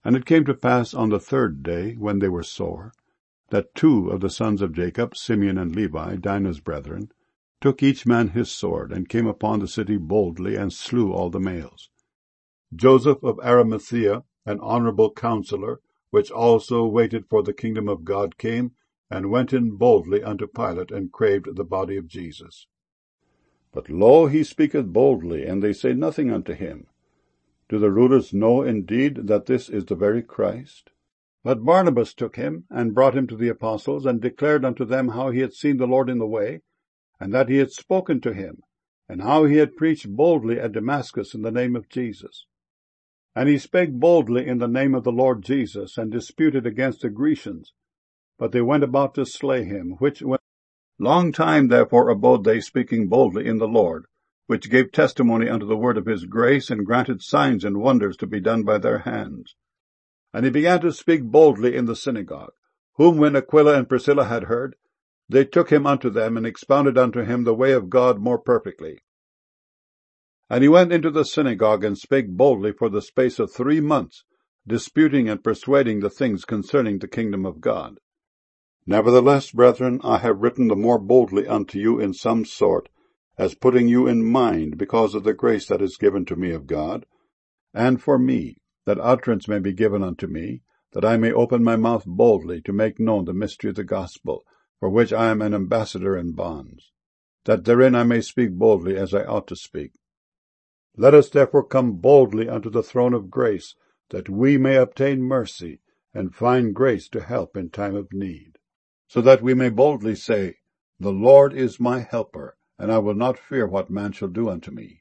And it came to pass on the third day, when they were sore, that two of the sons of Jacob, Simeon and Levi, Dinah's brethren, took each man his sword, and came upon the city boldly, and slew all the males. Joseph of Arimathea, an honorable counselor, which also waited for the kingdom of God, came, and went in boldly unto Pilate, and craved the body of Jesus. But lo, he speaketh boldly, and they say nothing unto him. Do the rulers know indeed that this is the very Christ? But Barnabas took him, and brought him to the apostles, and declared unto them how he had seen the Lord in the way, and that he had spoken to him, and how he had preached boldly at Damascus in the name of Jesus. And he spake boldly in the name of the Lord Jesus, and disputed against the Grecians. But they went about to slay him, long time therefore abode they, speaking boldly in the Lord, which gave testimony unto the word of his grace, and granted signs and wonders to be done by their hands. And he began to speak boldly in the synagogue, whom when Aquila and Priscilla had heard, they took him unto them, and expounded unto him the way of God more perfectly. And he went into the synagogue, and spake boldly for the space of 3 months, disputing and persuading the things concerning the kingdom of God. Nevertheless, brethren, I have written the more boldly unto you in some sort, as putting you in mind, because of the grace that is given to me of God, and for me, that utterance may be given unto me, that I may open my mouth boldly to make known the mystery of the gospel, for which I am an ambassador in bonds, that therein I may speak boldly as I ought to speak. Let us therefore come boldly unto the throne of grace, that we may obtain mercy, and find grace to help in time of need, so that we may boldly say, The Lord is my helper, and I will not fear what man shall do unto me.